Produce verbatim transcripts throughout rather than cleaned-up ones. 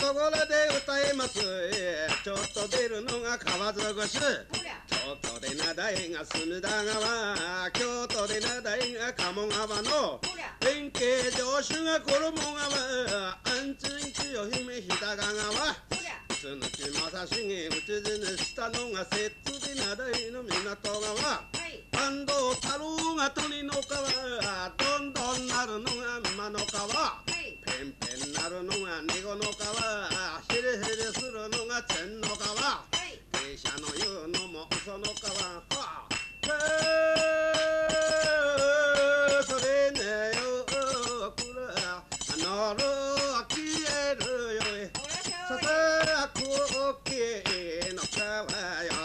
ところで歌います。ちょっと出るのが川尽くし。京都で名題が隅田川、京都で名題が鴨川の弁慶城主が衣川、安珍清姫日高川、津抜正成討ち死にしたのが摂津で名題の港川、安藤太郎が鳥の川、どんどんなるのが馬の川、ペンペンなるのが猫の川、ヘレヘレするのが千の川、芸者の言うのも嘘の川、はへーそれねよくら乗る消えるよいささくおけの川よ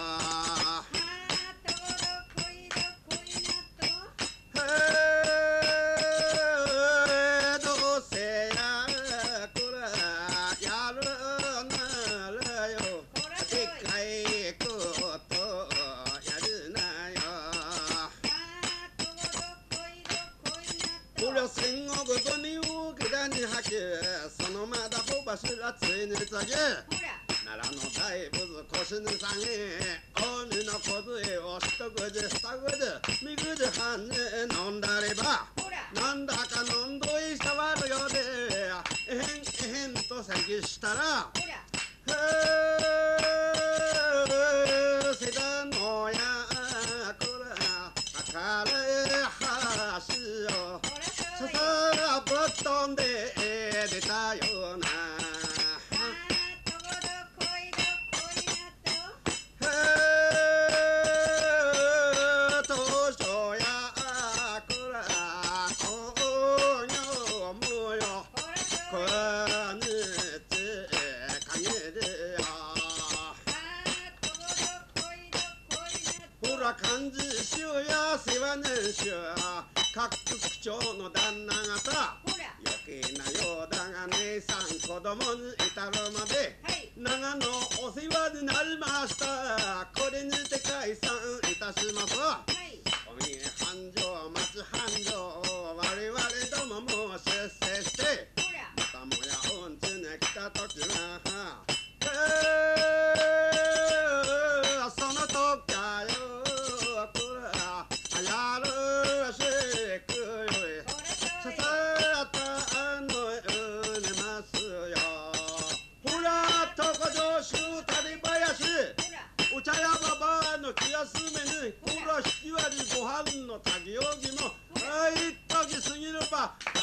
戦国国を下に吐きそのまだほばしらついにつぎ奈良の大仏腰に下げ近江の梢を一口二口三口半に飲んだればなんだか飲んどい触るようでえへんえへんと咳したらへーせだのやこら明るい橋をささぶっ飛んで出たようなへー当初やこらこにょむよこにち限りよほら漢字衆や世話年収各区長の旦那方余計なようだが姉さん子供に至るまで、はい、長野お世話になりましたこれにて解散いたします、はい、おみえ繁盛町繁盛我々どもも出世してまたもやうんちに来た時はへーその時かよこれやるしくよいささたのうねますよほら床上州谷林お茶屋ばばの気休めにほら引き割りご飯の炊き置きもあいっときすぎるば